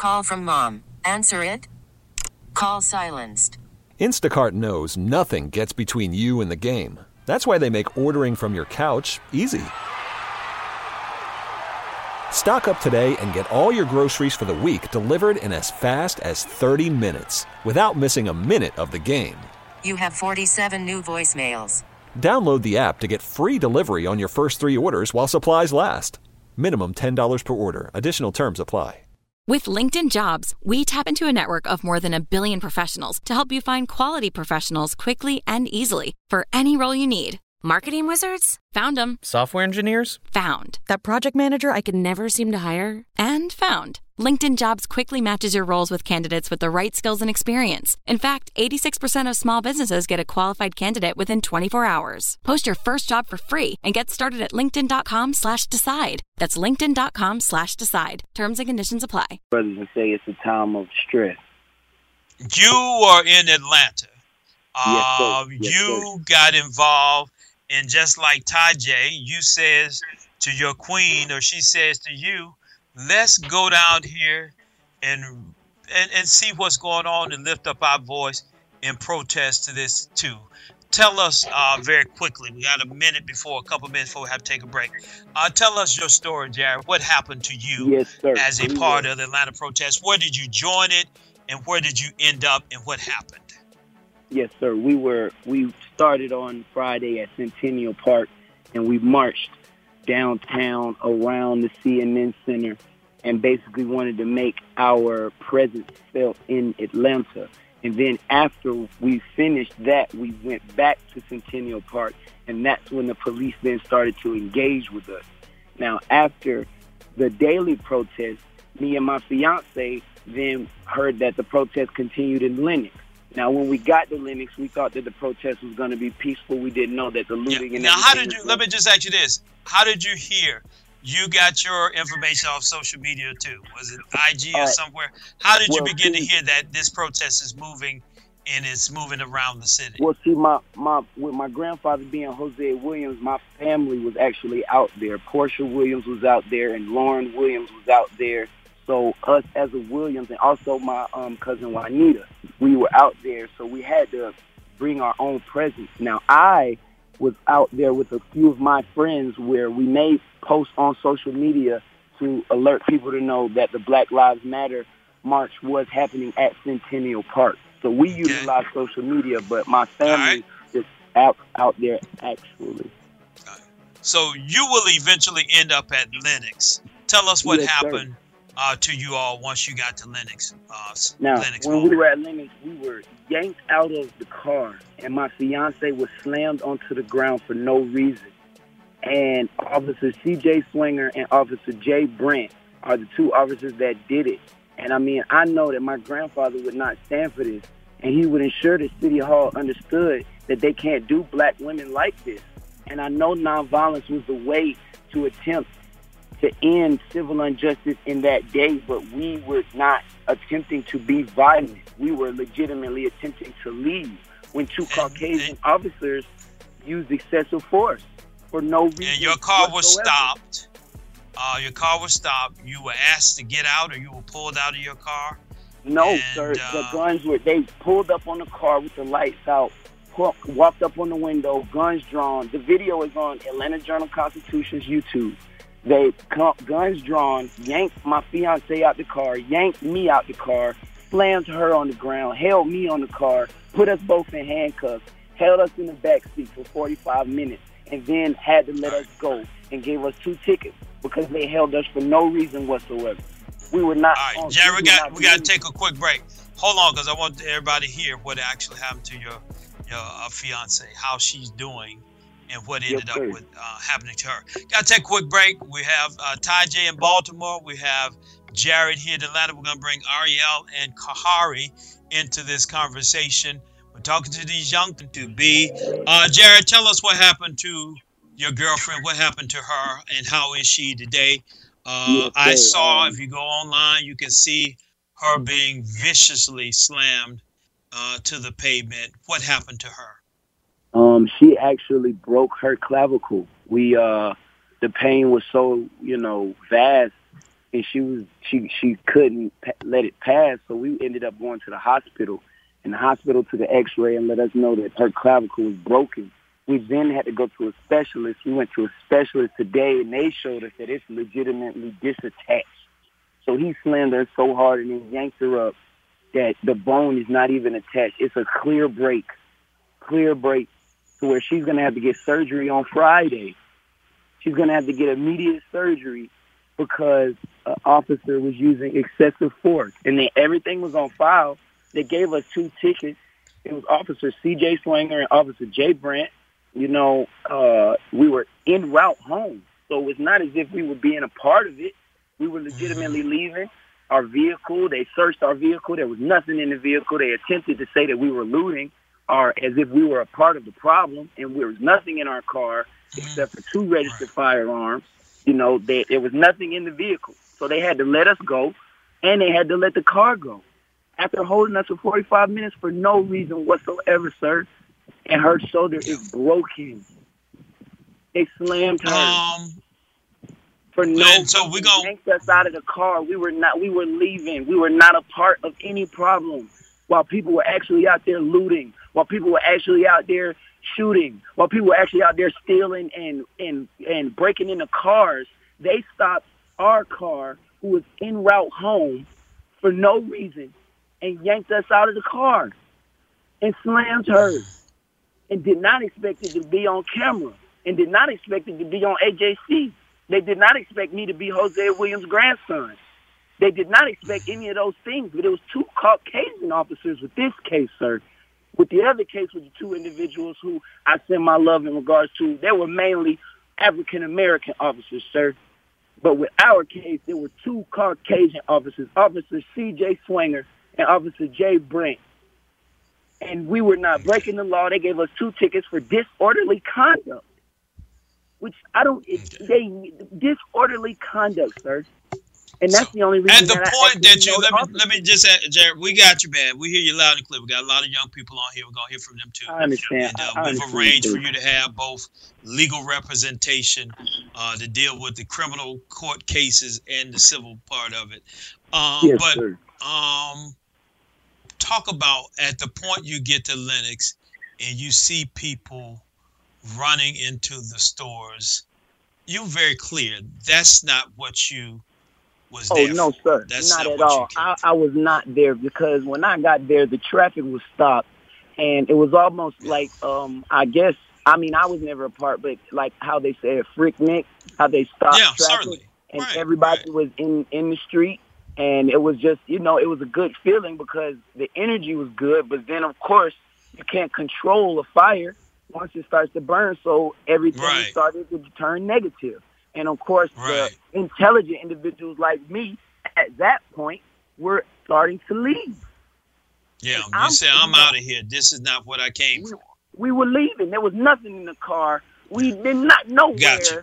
Call from mom. Answer it. Call silenced. Instacart knows nothing gets between you and the game. That's why they make ordering from your couch easy. Stock up today and get all your groceries for the week delivered in as fast as 30 minutes without missing a minute of the game. You have 47 new voicemails. Download the app to get free delivery on your first 3 orders while supplies last. Minimum $10 per order. Additional terms apply. With LinkedIn Jobs, we tap into a network of more than 1 billion professionals to help you find quality professionals quickly and easily for any role you need. Marketing wizards? Found them. Software engineers? Found. That project manager I could never seem to hire? And found. LinkedIn Jobs quickly matches your roles with candidates with the right skills and experience. In fact, 86% of small businesses get a qualified candidate within 24 hours. Post your first job for free and get started at linkedin.com/decide. That's linkedin.com/decide. Terms and conditions apply. Brothers and say it's a time of stress. You are in Atlanta. Yes, sir. You got involved, and just like Ty J, you says to your queen, or she says to you, let's go down here and see what's going on and lift up our voice in protest to this too. Tell us very quickly. We got a couple minutes before we have to take a break. Tell us your story, Jared. What happened to you Yes, sir. as a part of the Atlanta protest? Where did you join it, and where did you end up, and what happened? Yes, sir. We started on Friday at Centennial Park, and we marched downtown around the CNN Center and basically wanted to make our presence felt in Atlanta. And then after we finished that, we went back to Centennial Park, and that's when the police then started to engage with us. Now, after the daily protest, me and my fiance then heard that the protest continued in Lenox. Now, when we got to Lenox, we thought that the protest was going to be peaceful. We didn't know that the looting and now, everything let me just ask you this. How did you hear? You got your information off social media, too. Was it IG or somewhere? How did you begin to hear that this protest is moving and it's moving around the city? Well, see, with my grandfather being Jose Williams, my family was actually out there. Portia Williams was out there, and Lauren Williams was out there. So us as a Williams, and also my cousin Juanita, we were out there. So we had to bring our own presence. Now, I was out there with a few of my friends where we made posts on social media to alert people to know that the Black Lives Matter march was happening at Centennial Park. So we utilized social media, but my family is out there actually. So you will eventually end up at Lenox. Tell us what happened to you all once you got to Lenox. Now, Lenox when we were at Lenox, we were yanked out of the car, and my fiance was slammed onto the ground for no reason. And Officer C.J. Swinger and Officer Jay Brent are the two officers that did it. And I mean, I know that my grandfather would not stand for this, and he would ensure that City Hall understood that they can't do black women like this. And I know nonviolence was the way to attempt to end civil injustice in that day, but we were not attempting to be violent. We were legitimately attempting to leave when two Caucasian officers used excessive force for no reason. And your car was stopped. You were asked to get out, or you were pulled out of your car? No, sir. The guns they pulled up on the car with the lights out, walked up on the window, guns drawn. The video is on Atlanta Journal-Constitution's YouTube. They guns drawn, yanked my fiance out the car, yanked me out the car, slammed her on the ground, held me on the car, put us both in handcuffs, held us in the back seat for 45 minutes, and then had to let us go and gave us 2 tickets because they held us for no reason whatsoever. We were not. All right, Jerry, we got to take a quick break. Hold on, because I want everybody to hear what actually happened to your fiance, how she's doing, and what ended up with happening to her. Got to take a quick break. We have Ty J in Baltimore. We have Jared here in Atlanta. We're going to bring Ariel and Kahari into this conversation. We're talking to these young to be. Jared, tell us what happened to your girlfriend. What happened to her, and how is she today? I saw, if you go online, you can see her being viciously slammed to the pavement. What happened to her? She actually broke her clavicle. The pain was so, vast and she couldn't let it pass. So we ended up going to the hospital, and the hospital took an X-ray and let us know that her clavicle was broken. We then had to go to a specialist. We went to a specialist today, and they showed us that it's legitimately disattached. So he slammed her so hard and then yanked her up that the bone is not even attached. It's a clear break to where she's going to have to get surgery on Friday. She's going to have to get immediate surgery because an officer was using excessive force. And then everything was on file. They gave us 2 tickets. It was Officer C.J. Swinger and Officer Jay Brandt. You know, we were en route home. So it's not as if we were being a part of it. We were legitimately leaving our vehicle. They searched our vehicle. There was nothing in the vehicle. They attempted to say that we were looting or as if we were a part of the problem, and there was nothing in our car except for 2 registered firearms. You know, there was nothing in the vehicle. So they had to let us go, and they had to let the car go. After holding us for 45 minutes for no reason whatsoever, sir, and her shoulder is broken. They slammed her. For no reason. So we yanked us out of the car. We were leaving. We were not a part of any problem. While people were actually out there looting, while people were actually out there shooting, while people were actually out there stealing and breaking into cars, they stopped our car, who was en route home, for no reason, and yanked us out of the car and slammed her, and did not expect it to be on camera, and did not expect it to be on AJC. They did not expect me to be Jose Williams' grandson. They did not expect any of those things, but it was 2 Caucasian officers with this case, sir. With the other case with the 2 individuals who I send my love in regards to, they were mainly African-American officers, sir. But with our case, there were 2 Caucasian officers, Officer C.J. Swinger and Officer Jay Brent. And we were not breaking the law. They gave us 2 tickets for disorderly conduct, which disorderly conduct, sir. And that's the only reason. At the point that you let me just add, Jared, we got you, man. We hear you loud and clear. We got a lot of young people on here. We're gonna hear from them too. I understand. And we've arranged for you to have both legal representation to deal with the criminal court cases and the civil part of it. Yes, but sir. Talk about at the point you get to Lenox and you see people running into the stores. You're very clear. That's not what you was there. Oh, no, sir. That's not at all. I was not there because when I got there, the traffic was stopped. And it was almost like, I guess, I mean, I was never a part, but like how they say a freaknik, how they stopped traffic. Certainly. And everybody was in the street. And it was just, you know, it was a good feeling because the energy was good. But then, of course, you can't control a fire once it starts to burn. So everything started to turn negative. And, of course, the intelligent individuals like me at that point were starting to leave. Yeah, you say, I'm out of here. This is not what I came for. We were leaving. There was nothing in the car. We did not know where. Gotcha.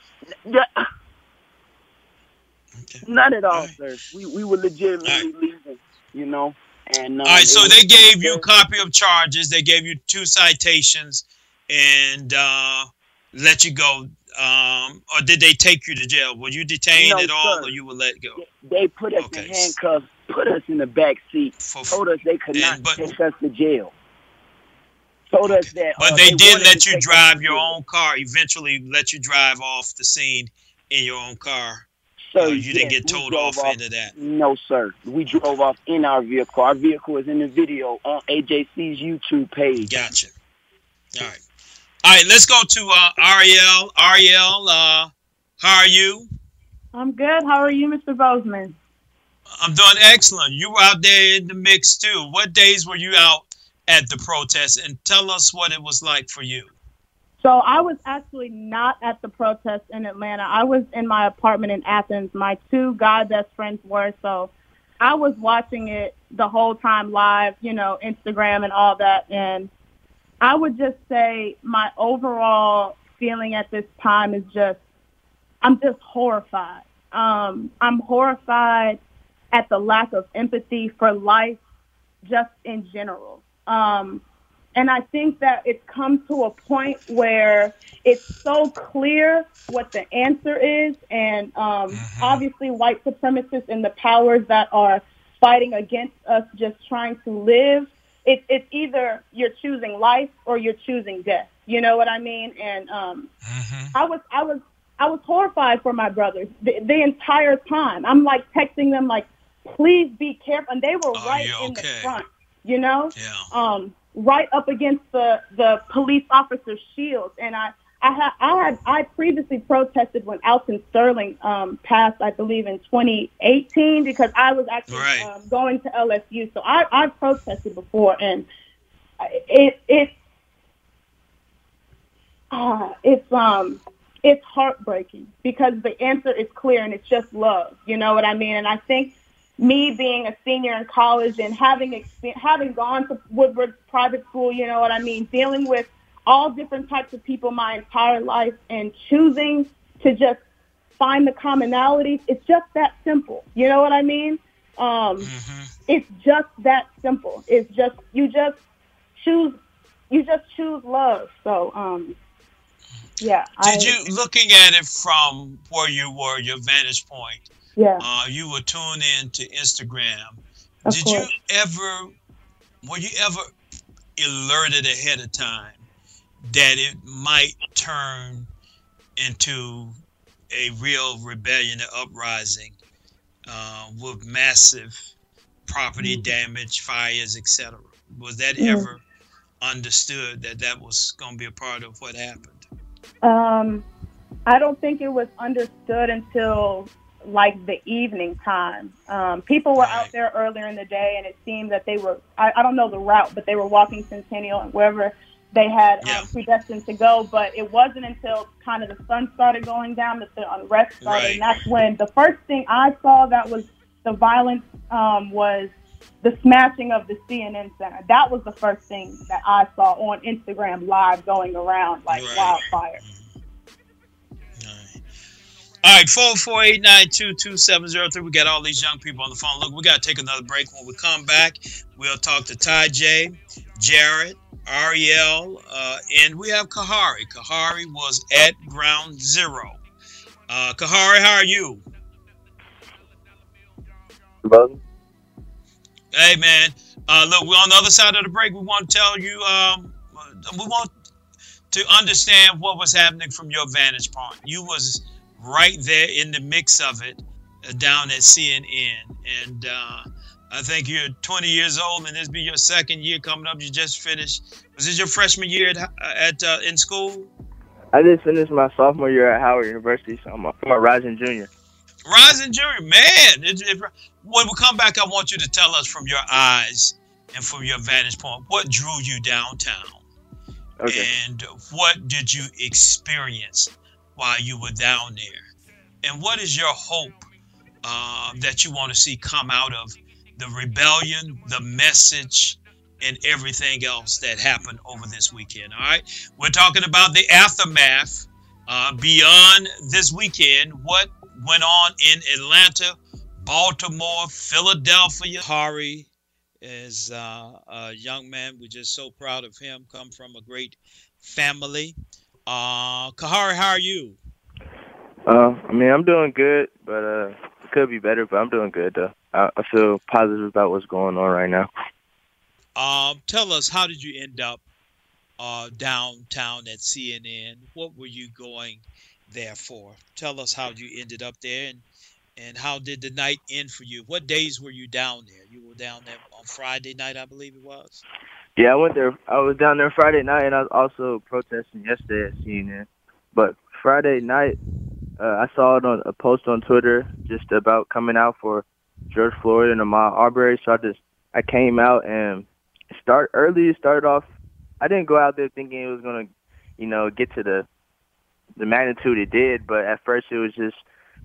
Not at all, sir. We were legitimately leaving, you know. And all right, so they gave you a copy of charges. They gave you 2 citations and let you go. Or did they take you to jail? Were you detained at all, or you were let go? They put us in handcuffs, put us in the back seat, told us they could not take us to jail. Told us that. But they did let you drive your own car. Eventually, let you drive off the scene in your own car. Sir, you didn't get towed off into that. No, sir. We drove off in our vehicle. Our vehicle is in the video on AJC's YouTube page. Gotcha. All right. All right, let's go to Ariel. Ariel, how are you? I'm good. How are you, Mr. Bozeman? I'm doing excellent. You were out there in the mix, too. What days were you out at the protest? And tell us what it was like for you. So I was actually not at the protest in Atlanta. I was in my apartment in Athens. My 2 guy best friends were. So I was watching it the whole time live, you know, Instagram and all that. And I would just say my overall feeling at this time is I'm just horrified. I'm horrified at the lack of empathy for life just in general. And I think that it's come to a point where it's so clear what the answer is. And obviously white supremacists and the powers that are fighting against us just trying to live, it's either you're choosing life or you're choosing death. You know what I mean? And I was horrified for my brothers the entire time. I'm like texting them like, please be careful. And they were right in the front, you know? Yeah. Right up against the police officer's shields. And I previously protested when Alton Sterling passed, I believe in 2018, because I was actually going to LSU. So I protested before, and it's heartbreaking because the answer is clear and it's just love. You know what I mean? And I think me being a senior in college and having gone to Woodward private school, you know what I mean, dealing with all different types of people my entire life and choosing to just find the commonalities, it's just that simple. You know what I mean? It's just that simple. It's just you just choose love. So yeah. Did you, looking at it from where you were, your vantage point, you were tuned in to Instagram. Were you ever alerted ahead of time that it might turn into a real rebellion or uprising with massive property damage, fires, etc.? Was that ever understood that was going to be a part of what happened? I don't think it was understood until like the evening time. People were out there earlier in the day, and it seemed that they were, I don't know the route, but they were walking Centennial and wherever they had predestined to go. But it wasn't until kind of the sun started going down that the unrest started. And that's when the first thing I saw that was the violence was the smashing of the CNN Center. That was the first thing that I saw on Instagram Live going around like wildfire. All right, 448-922-2703. We got all these young people on the phone. Look, we got to take another break. When we come back, we'll talk to Ty J, Jared, Ariel, and we have Kahari. Kahari was at Ground Zero. Kahari, how are you? Brother. Hey, man. Look, we're on the other side of the break. We want to tell you, we want to understand what was happening from your vantage point. You was right there in the mix of it down at CNN. And I think you're 20 years old, and this be your second year coming up. You just finished. Was this your freshman year in school? I just finished my sophomore year at Howard University, so I'm a rising junior. Rising junior, man. When we come back, I want you to tell us from your eyes and from your vantage point, what drew you downtown? Okay. And what did you experience while you were down there? And what is your hope that you want to see come out of the rebellion, the message, and everything else that happened over this weekend? All right. We're talking about the aftermath beyond this weekend. What went on in Atlanta, Baltimore, Philadelphia. Kahari is a young man. We're just so proud of him. Come from a great family. Kahari, how are you? I mean, I'm doing good, but it could be better, but I'm doing good, though. I feel positive about what's going on right now. Tell us, how did you end up downtown at CNN? What were you going there for? Tell us how you ended up there, and how did the night end for you? What days were you down there? You were down there on Friday night, I believe it was. Yeah, I went there. I was down there Friday night, and I was also protesting yesterday at CNN. But Friday night, I saw it on a post on Twitter just about coming out for George Floyd and Ahmaud Arbery. So I came out and started off. I didn't go out there thinking it was gonna, get to the magnitude it did. But at first, it was just,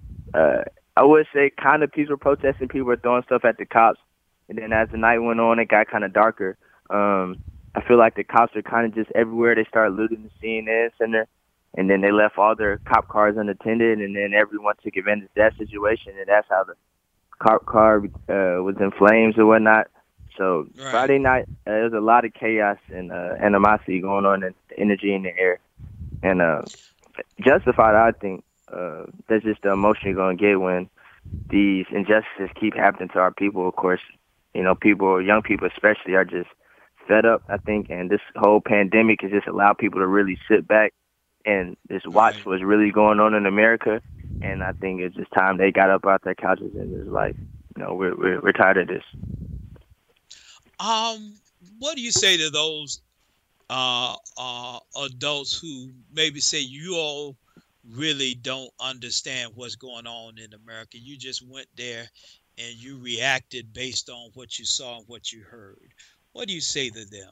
I would say, kind of peaceful protesting. People were throwing stuff at the cops, and then as the night went on, it got kind of darker. I feel like the cops are kind of just everywhere. They started looting the CNN Center, and then they left all their cop cars unattended, and then everyone took advantage of that situation, and that's how the cop car was in flames and whatnot. So Friday night, there was a lot of chaos and animosity going on, and energy in the air, and justified. I think that's just the emotion you're gonna get when these injustices keep happening to our people. Of course, people, young people especially, are just fed up, I think, and this whole pandemic has just allowed people to really sit back and just watch what's really going on in America. And I think it's just time they got up out their couches and was like, we're tired of this. What do you say to those adults who maybe say you all really don't understand what's going on in America? You just went there and you reacted based on what you saw and what you heard. What do you say to them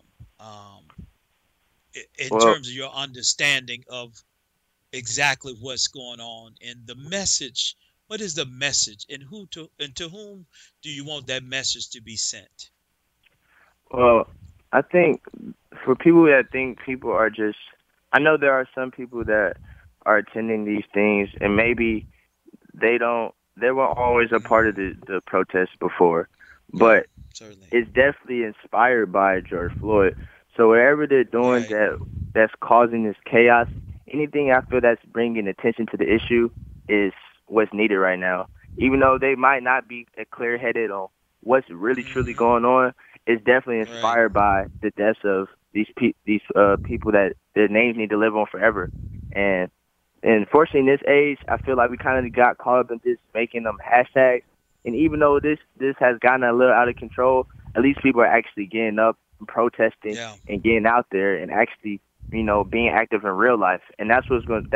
in terms of your understanding of exactly what's going on and the message? What is the message, and to whom do you want that message to be sent? Well, I think for people that think people are just, I know there are some people that are attending these things and maybe they weren't always a part of the protests before, but it's definitely inspired by George Floyd. So whatever they're doing that's causing this chaos, anything I feel that's bringing attention to the issue is what's needed right now. Even though they might not be clear-headed on what's really truly going on, it's definitely inspired by the deaths of these people that their names need to live on forever. And unfortunately, in this age, I feel like we kind of got caught up in just making them hashtags. And even though this has gotten a little out of control, at least people are actually getting up and protesting and getting out there and actually, being active in real life. And that's what's going.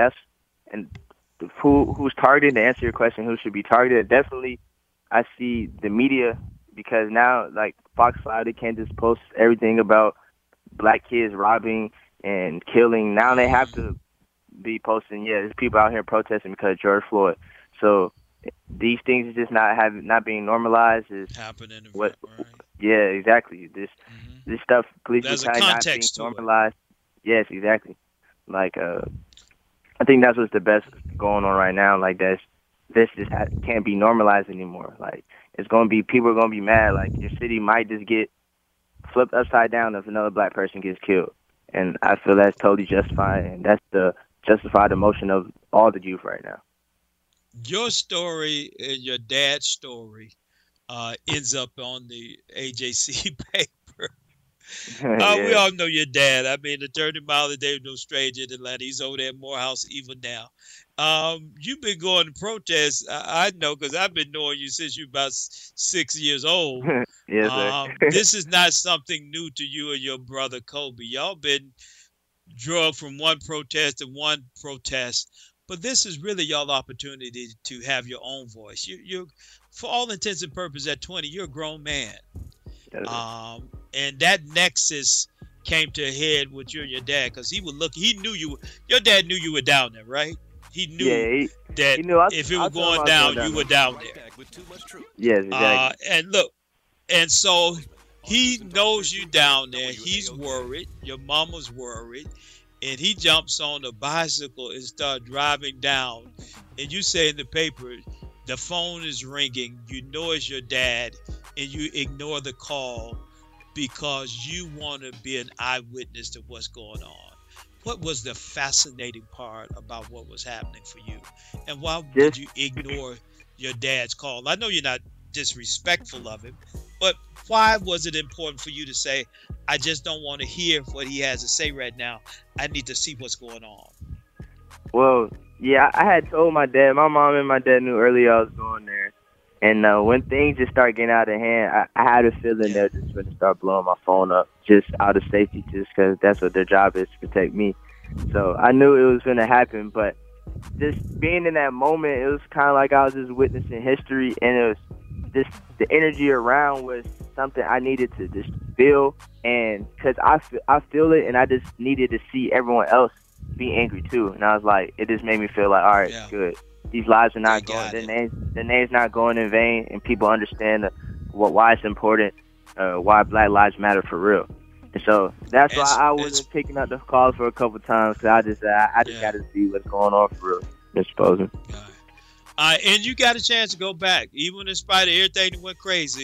Who's targeted, to answer your question, who should be targeted? Definitely, I see the media, because now, like Fox 5, they can't just post everything about black kids robbing and killing. Now they have to be posting, there's people out here protesting because of George Floyd. So these things is just not being normalized. Is happening. Yeah, exactly. This stuff, police brutality not being normalized. Yes, exactly. Like I think that's what's the best going on right now. Like this just can't be normalized anymore. Like it's gonna be, people are gonna be mad. Like your city might just get flipped upside down if another black person gets killed. And I feel that's totally justified, and that's the justified emotion of all the youth right now. Your story and your dad's story ends up on the AJC paper. We all know your dad. I mean, Attorney Miley Davis, no stranger in Atlanta. He's over there at Morehouse even now. You've been going to protests. I know, because I've been knowing you since you're about 6 years old. Yes, sir. This is not something new to you and your brother Kobe. Y'all been drugged from one protest to one protest, but this is really y'all opportunity to have your own voice. You're, for all intents and purposes, at 20, you're a grown man. And that nexus came to a head with you and your dad, because he knew you. Your dad knew you were down there, right? He knew that he knew if it was going down, you were down there. Yes, exactly. And look, and so he knows you down there. He's worried. Your mama's worried. And he jumps on a bicycle and starts driving down. And you say in the paper, the phone is ringing. You know it's your dad, and you ignore the call because you want to be an eyewitness to what's going on. What was the fascinating part about what was happening for you? And why would you ignore your dad's call? I know you're not disrespectful of him, but why was it important for you to say, I just don't want to hear what he has to say right now. I need to see what's going on? Well, I had told my dad. My mom and my dad knew earlier I was going there. And when things just start getting out of hand, I had a feeling they're just going to start blowing my phone up just out of safety, just because that's what their job is, to protect me. So I knew it was going to happen, but just being in that moment, it was kind of like I was just witnessing history, and it was just the energy around was something I needed to just feel, and because I feel it, and I just needed to see everyone else be angry too. And I was like, it just made me feel like, all right, good. These lives are not going, the name's not going in vain, and people understand why it's important, why Black Lives Matter for real. And so that's why I wasn't picking up the calls for a couple times, because I just got to see what's going on for real, Mr. Posner. And you got a chance to go back, even in spite of everything that went crazy.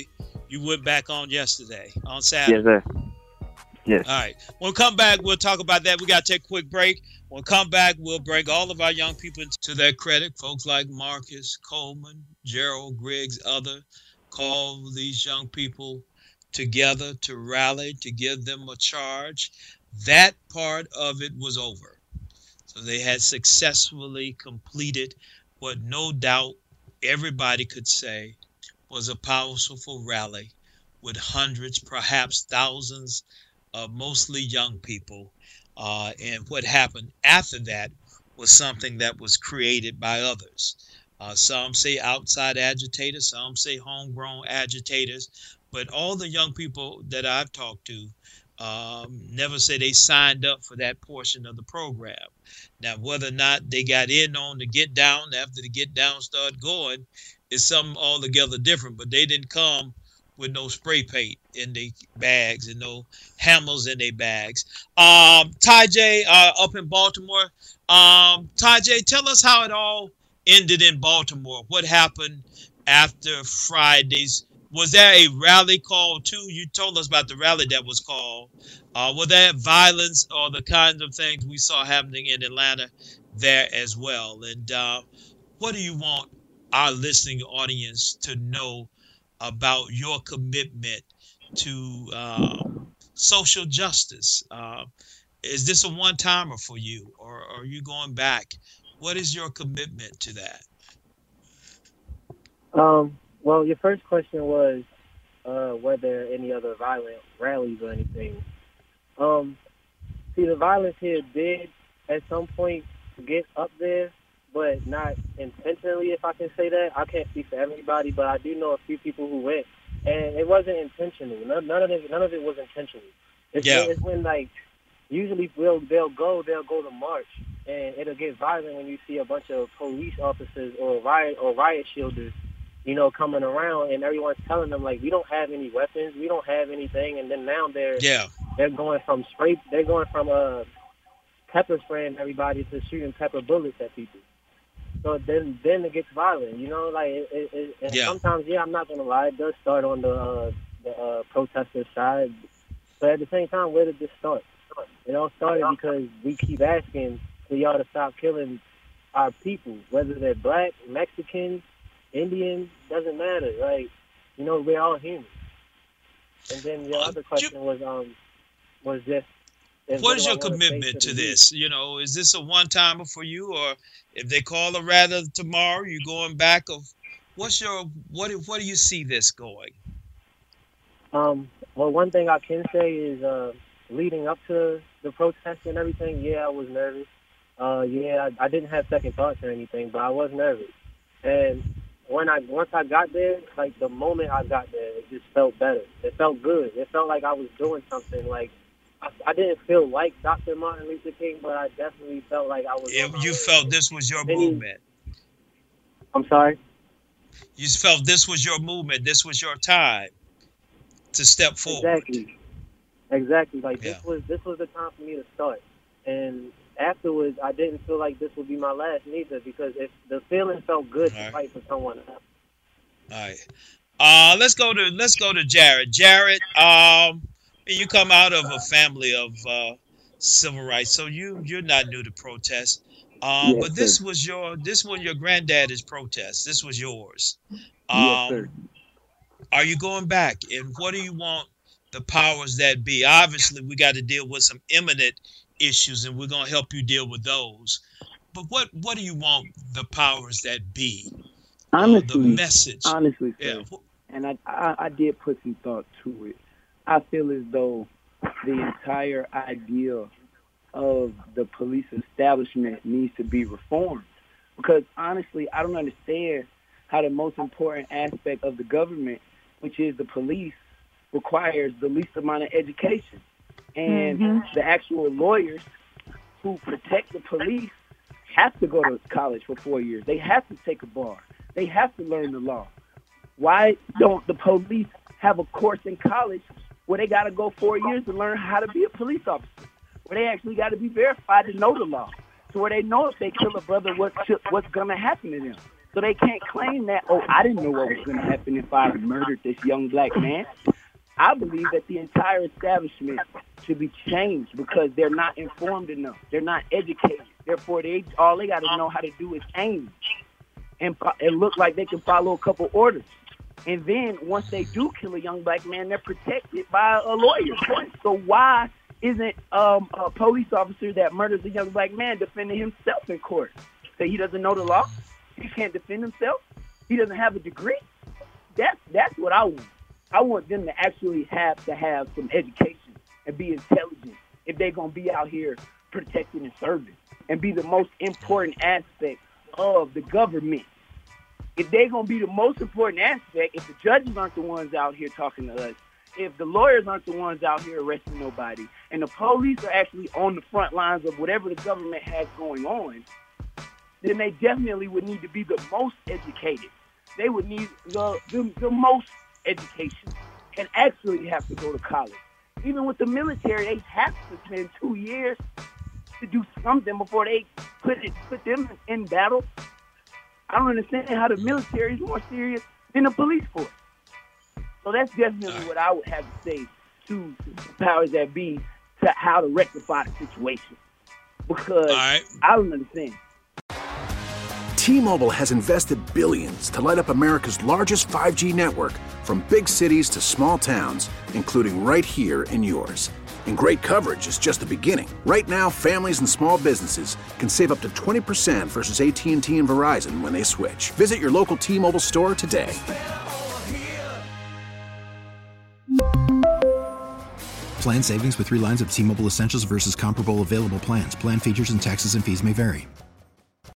You went back on yesterday, on Saturday. Yes, sir. Yes. All right. When we come back, we'll talk about that. We got to take a quick break. When we come back, we'll bring all of our young people to their credit. Folks like Marcus Coleman, Gerald Griggs, other call these young people together to rally, to give them a charge. That part of it was over. So they had successfully completed what no doubt everybody could say was a powerful rally with hundreds, perhaps thousands of mostly young people. And what happened after that was something that was created by others. Some say outside agitators, some say homegrown agitators, but all the young people that I've talked to never say they signed up for that portion of the program. Now, whether or not they got in on the get down after the get down started going is something altogether different, but they didn't come with no spray paint in their bags and no hammers in their bags. Ty J, up in Baltimore. Ty J, tell us how it all ended in Baltimore. What happened after Fridays? Was there a rally called too? You told us about the rally that was called. Was there violence or the kinds of things we saw happening in Atlanta there as well? And what do you want our listening audience to know about your commitment to social justice? Is this a one-timer for you, or are you going back? What is your commitment to that? Well, your first question was were there any other violent rallies or anything. See, the violence here did at some point get up there, but not intentionally, if I can say that. I can't speak for everybody, but I do know a few people who went, and it wasn't intentional. None of it was intentional. It's when, like, usually they'll go to march, and it'll get violent when you see a bunch of police officers or riot shielders, coming around, and everyone's telling them, like, we don't have any weapons, we don't have anything, and then now they're going from pepper spraying everybody to shooting pepper bullets at people. So then it gets violent, sometimes, I'm not gonna lie, it does start on the protester side, but at the same time, where did this start? It all started because we keep asking for y'all to stop killing our people, whether they're black, Mexican, Indian, doesn't matter. Like, we're all human. And then the other question was just, what is your commitment to this? Is this a one-timer for you, or if they call a rally tomorrow, you going back? Of what do you see this going? Well, one thing I can say is leading up to the protest and everything, I was nervous. I didn't have second thoughts or anything, but I was nervous. And once I got there, like the moment I got there, it just felt better. It felt good. It felt like I was doing something. Like I didn't feel like Dr. Martin Luther King, but I definitely felt like I was. You felt this was your movement. I'm sorry? You felt this was your movement. This was your time to step forward. Exactly. Like this was the time for me to start. And afterwards, I didn't feel like this would be my last neither, because if the feeling felt good to fight for someone else. All right. Let's go to Jared. Jared, you come out of a family of civil rights, so you're not new to protest. But this was your granddad's protest. This was yours. Yes, sir. Are you going back? And what do you want the powers that be? Obviously, we got to deal with some imminent issues, and we're going to help you deal with those. But what do you want the powers that be? Honestly, the message. Honestly, sir, and I did put some thought to it. I feel as though the entire idea of the police establishment needs to be reformed. Because honestly, I don't understand how the most important aspect of the government, which is the police, requires the least amount of education. And the actual lawyers who protect the police have to go to college for 4 years. They have to take a bar. They have to learn the law. Why don't the police have a course in college where they got to go 4 years to learn how to be a police officer, where they actually got to be verified to know the law, so where they know if they kill a brother, what's going to happen to them? So they can't claim that, oh, I didn't know what was going to happen if I murdered this young black man. I believe that the entire establishment should be changed because they're not informed enough. They're not educated. Therefore, all they got to know how to do is aim and look like they can follow a couple orders. And then once they do kill a young black man, they're protected by a lawyer. So why isn't a police officer that murders a young black man defending himself in court? Say he doesn't know the law? He can't defend himself? He doesn't have a degree? That's what I want. I want them to actually have some education and be intelligent if they're going to be out here protecting and serving and be the most important aspect of the government. If they're going to be the most important aspect, if the judges aren't the ones out here talking to us, if the lawyers aren't the ones out here arresting nobody, and the police are actually on the front lines of whatever the government has going on, then they definitely would need to be the most educated. They would need the most education and actually have to go to college. Even with the military, they have to spend 2 years to do something before they put them in battle. I don't understand how the military is more serious than the police force. So that's definitely what I would have to say to the powers that be to how to rectify the situation. Because I don't understand. T-Mobile has invested billions to light up America's largest 5G network, from big cities to small towns, including right here in yours. And great coverage is just the beginning. Right now, families and small businesses can save up to 20% versus AT&T and Verizon when they switch. Visit your local T-Mobile store today. Plan savings with 3 lines of T-Mobile Essentials versus comparable available plans. Plan features and taxes and fees may vary.